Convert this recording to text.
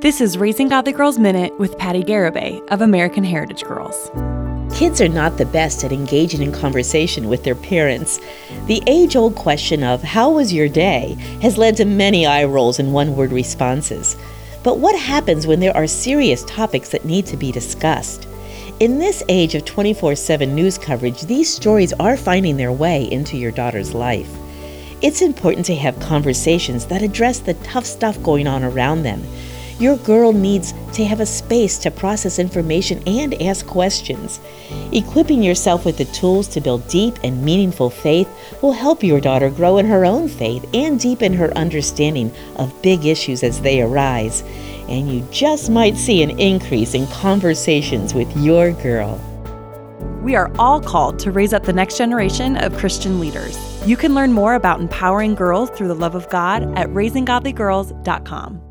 This is Raising Godly Girls Minute with Patty Garibay of American Heritage Girls. Kids are not the best at engaging in conversation with their parents. The age-old question of, "How was your day?" has led to many eye rolls and one-word responses. But what happens when there are serious topics that need to be discussed? In this age of 24/7 news coverage, these stories are finding their way into your daughter's life. It's important to have conversations that address the tough stuff going on around them. Your girl needs to have a space to process information and ask questions. Equipping yourself with the tools to build deep and meaningful faith will help your daughter grow in her own faith and deepen her understanding of big issues as they arise. And you just might see an increase in conversations with your girl. We are all called to raise up the next generation of Christian leaders. You can learn more about empowering girls through the love of God at raisinggodlygirls.com.